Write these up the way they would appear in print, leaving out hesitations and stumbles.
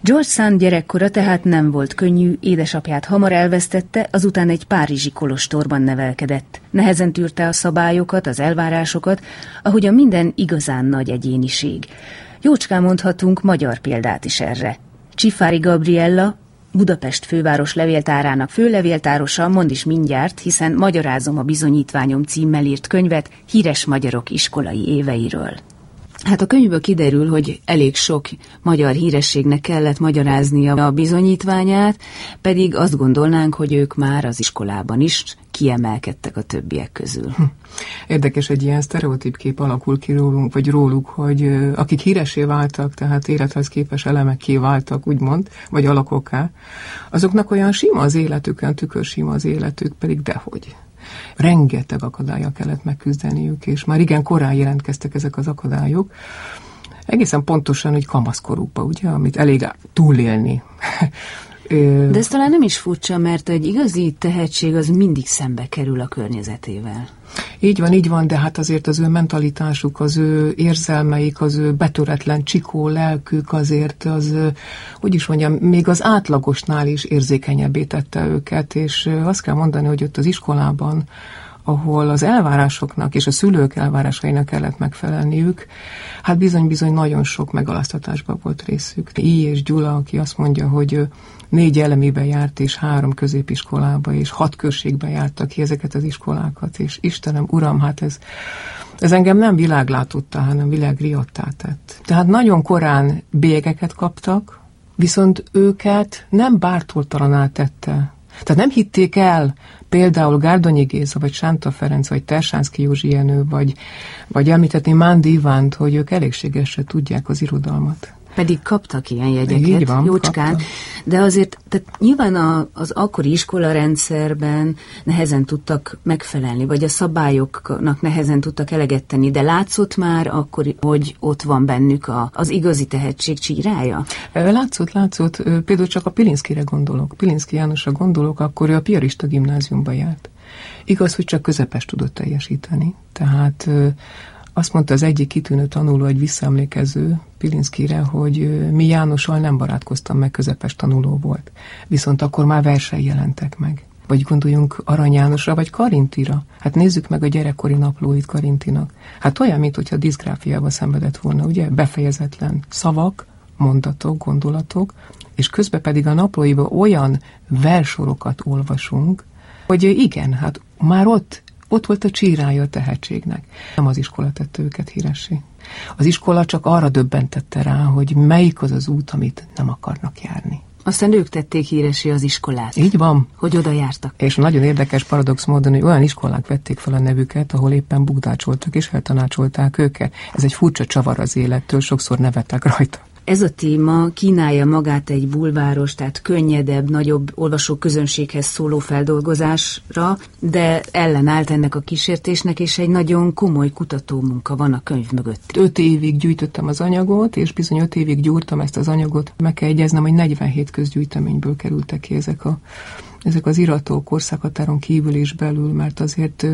George Sand gyerekkora tehát nem volt könnyű, édesapját hamar elvesztette, azután egy párizsi kolostorban nevelkedett. Nehezen tűrte a szabályokat, az elvárásokat, ahogyan minden igazán nagy egyéniség. Jócskán mondhatunk magyar példát is erre. Csifári Gabriella, Budapest főváros levéltárának főlevéltárosa, mondd is mindjárt, hiszen Magyarázom a bizonyítványom címmel írt könyvet híres magyarok iskolai éveiről. Hát a könyvből kiderül, hogy elég sok magyar hírességnek kellett magyaráznia a bizonyítványát, pedig azt gondolnánk, hogy ők már az iskolában is kiemelkedtek a többiek közül. Érdekes, egy ilyen sztereotíp kép alakul ki rólunk, vagy róluk, hogy akik híressé váltak, tehát életrajzképes elemekké váltak, úgymond, vagy alakokká, azoknak olyan sima az életük, olyan tükörsima az életük, pedig dehogy. Rengeteg akadállyal kellett megküzdeniük, és már igen korán jelentkeztek ezek az akadályok. Egészen pontosan, hogy kamaszkorukba, ugye, amit elég túlélni. De ez talán nem is furcsa, mert egy igazi tehetség az mindig szembe kerül a környezetével. Így van, de hát azért az ő mentalitásuk, az ő érzelmeik, az ő betöretlen csikó lelkük azért az, hogy is mondjam, még az átlagosnál is érzékenyebbé tette őket, és azt kell mondani, hogy ott az iskolában, ahol az elvárásoknak és a szülők elvárásainak kellett megfelelniük, hát bizony nagyon sok megaláztatásban volt részük. I. és Gyula, aki azt mondja, hogy 4 elemibe járt, és 3 középiskolába, és 6 községbe jártak ki ezeket az iskolákat, és Istenem, Uram, hát ez engem nem világlátottá, hanem világriottá tett. Tehát nagyon korán bélyegeket kaptak, viszont őket nem bártoltalaná tette. Tehát nem hitték el például Gárdonyi Géza, vagy Sánta Ferenc, vagy Tersánszky Józsi Jenő, vagy említetni Mándi Ivánt, hogy ők elégségesre tudják az irodalmat. Pedig kaptak ilyen jegyeket, van, Jócskán, kaptak. De azért tehát nyilván az akkori iskolarendszerben nehezen tudtak megfelelni, vagy a szabályoknak nehezen tudtak eleget tenni, de látszott már akkor, hogy ott van bennük az igazi tehetség csírája? Látszott. Például csak a Pilinszkire gondolok. Pilinszky Jánosra gondolok, akkor ő a piarista gimnáziumba járt. Igaz, hogy csak közepes tudott teljesíteni. Tehát azt mondta az egyik kitűnő tanuló, egy visszaemlékező Pilinszkire, hogy mi Jánossal nem barátkoztam, meg közepes tanuló volt. Viszont akkor már versei jelentek meg. Vagy gondoljunk Arany Jánosra, vagy Karintira. Hát nézzük meg a gyerekkori naplóit Karintinak. Hát olyan, mintha diszgráfiával szenvedett volna, ugye? Befejezetlen szavak, mondatok, gondolatok, és közben pedig a naplóiban olyan versorokat olvasunk, hogy igen, hát már ott volt a csírája a tehetségnek. Nem az iskola tette őket híressé. Az iskola csak arra döbbentette rá, hogy melyik az az út, amit nem akarnak járni. Aztán ők tették híressé az iskolát. Így van. Hogy oda jártak. És nagyon érdekes paradox módon, hogy olyan iskolák vették fel a nevüket, ahol éppen bugdácsoltak és feltanácsolták őket. Ez egy furcsa csavar az élettől, sokszor nevettek rajta. Ez a téma kínálja magát egy bulváros, tehát könnyedebb, nagyobb olvasóközönséghez szóló feldolgozásra, de ellenállt ennek a kísértésnek, és egy nagyon komoly kutatómunka van a könyv mögött. 5 évig gyűjtöttem az anyagot, és bizony 5 évig gyúrtam ezt az anyagot. Meg kell jegyeznem, hogy 47 közgyűjteményből kerültek ki ezek az iratok országhatáron kívül és belül, mert azért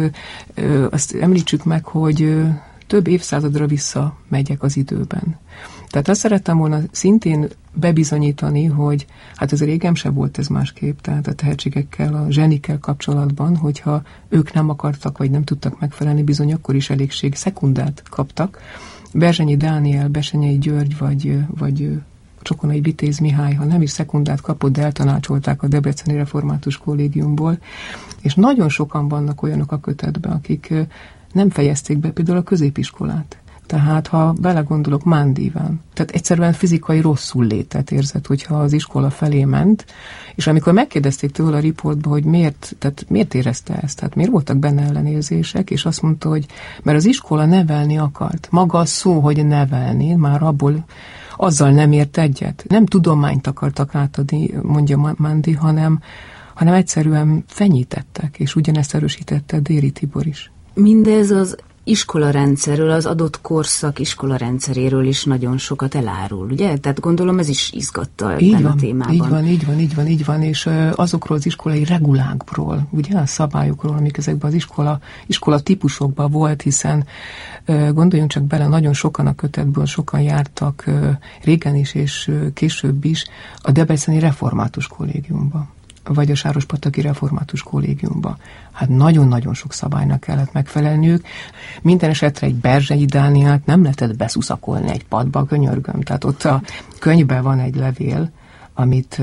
azt említsük meg, hogy több évszázadra vissza megyek az időben. Tehát azt szerettem volna szintén bebizonyítani, hogy hát az régem se volt ez másképp, tehát a tehetségekkel, a zsenikkel kapcsolatban, hogyha ők nem akartak, vagy nem tudtak megfelelni, bizony akkor is elég szekundát kaptak. Berzsenyi Dániel, Besenyei György, vagy Csokonai Vitéz Mihály, ha nem is szekundát kapott, de eltanácsolták a Debreceni Református Kollégiumból, és nagyon sokan vannak olyanok a kötetben, akik nem fejezték be például a középiskolát. Tehát, ha belegondolok, Mándi Iván, tehát egyszerűen fizikai rosszul létet érzett, hogyha az iskola felé ment, és amikor megkérdezték tőle a riportba, hogy miért érezte ezt, tehát miért voltak benne ellenérzések, és azt mondta, hogy mert az iskola nevelni akart. Maga a szó, hogy nevelni, már abból azzal nem ért egyet. Nem tudományt akartak átadni, mondja Mándi, hanem egyszerűen fenyítettek, és ugyanezt erősítette Déri Tibor is. Mindez az iskolarendszerről, az adott korszak iskolarendszeréről is nagyon sokat elárul, ugye? Tehát gondolom ez is izgatta ebben a témában. Így van, és azokról az iskolai regulákról, ugye, a szabályokról, amik ezekben az iskola típusokban volt, hiszen gondoljunk csak bele, nagyon sokan a kötetből, sokan jártak régen is, és később is a Debreceni Református Kollégiumba, vagy a Sárospataki Református Kollégiumba. Hát nagyon-nagyon sok szabálynak kellett megfelelniük. Minden esetre egy Berzsenyi Dánielt nem lehetett beszuszakolni egy padba, könyörgöm. Tehát ott a könyvben van egy levél, amit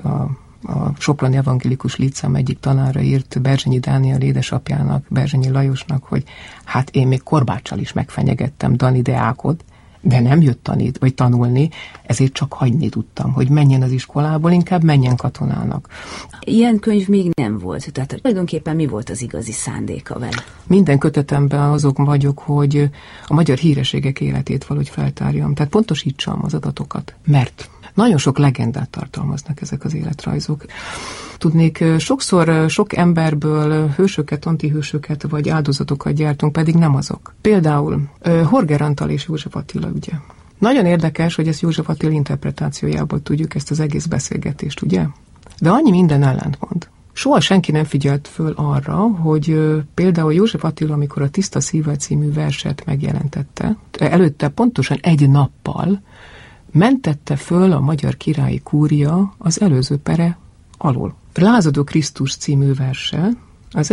a Soproni Evangélikus Licem egyik tanára írt Berzsenyi Dániel édesapjának, Berzsenyi Lajosnak, hogy hát én még korbáccsal is megfenyegettem Dani Deákot, de nem jött tanulni, ezért csak hagyni tudtam, hogy menjen az iskolából, inkább menjen katonának. Ilyen könyv még nem volt, tehát tulajdonképpen mi volt az igazi szándéka vele? Minden kötetemben azok vagyok, hogy a magyar hírességek életét valahogy feltárjam, tehát pontosítsam az adatokat, mert nagyon sok legendát tartalmaznak ezek az életrajzok. Tudnék, sokszor sok emberből hősöket, antihősöket vagy áldozatokat gyártunk, pedig nem azok. Például Horger Antal és József Attila ügye. Nagyon érdekes, hogy ezt József Attila interpretációjából tudjuk, ezt az egész beszélgetést, ugye? De annyi minden ellentmond. Soha senki nem figyelt föl arra, hogy például József Attila, amikor a Tiszta Szívvel című verset megjelentette, előtte pontosan egy nappal mentette föl a magyar királyi kúria az előző pere alól. Lázadó Krisztus című verse az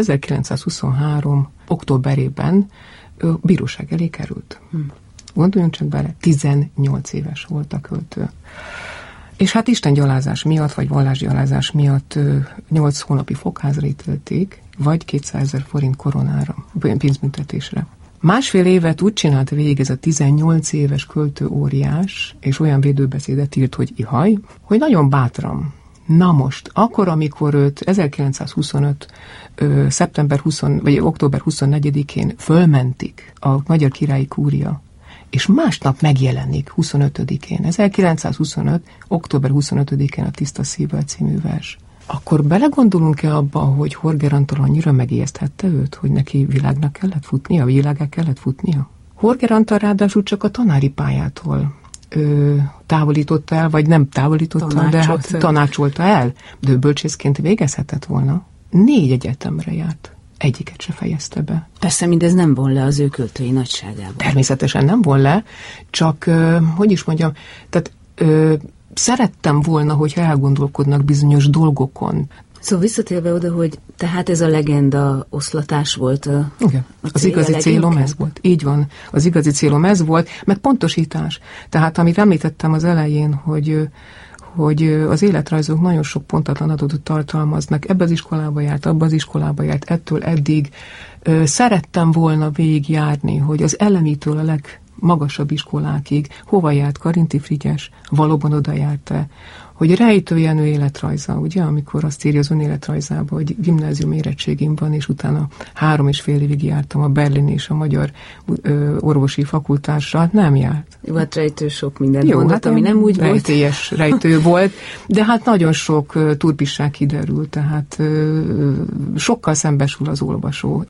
1923. októberében bíróság elé került. Gondoljunk csak bele, 18 éves volt a költő. És hát istengyalázás miatt, vagy vallásgyalázás miatt 8 hónapi fogházra ítélték, vagy 200 000 forint koronára, pénzbüntetésre. Másfél évet úgy csinált végig ez a 18 éves költő óriás, és olyan védőbeszédet írt, hogy ihaj, hogy nagyon bátran. Na most, akkor, amikor őt 1925. Október 24-én fölmentik a Magyar Királyi Kúria, és másnap megjelenik 25-én, 1925. október 25-én a Tiszta Szívvel című vers. Akkor belegondolunk-e abba, hogy Horger Antal annyira megijeszthette őt, hogy neki világnak kellett futnia, világá kellett futnia? Horger Antal ráadásul csak a tanári pályától távolította el, vagy nem távolította, de hát tanácsolta el. De ő bölcsészként végezhetett volna. 4 egyetemre járt. Egyiket se fejezte be. Persze mindez nem von le az ő költői nagyságából. Természetesen nem von le, csak, tehát szerettem volna, hogyha elgondolkodnak bizonyos dolgokon. Szóval visszatérve oda, hogy tehát ez a legenda oszlatás volt igen, az igazi célom ez volt. Így van, az igazi célom ez volt, meg pontosítás. Tehát amit említettem az elején, hogy az életrajzok nagyon sok pontatlan adatot tartalmaznak. Ebbe az iskolába járt, abba az iskolába járt, ettől eddig. Szerettem volna végigjárni, hogy az elemitől a legmagasabb iskolákig hova járt Karinti Frigyes, valóban oda járt-e, hogy Rejtő Jenő életrajza, ugye, amikor azt írja az önéletrajzába, hogy gimnázium érettségim van, és utána 3,5 évig jártam a berlini és a magyar orvosi fakultásra, hát nem járt. Jó, hát Rejtő sok mindent mondott, ami nem úgy volt. Rejtő volt, de hát nagyon sok turpisság kiderült, tehát sokkal szembesül az olvasó.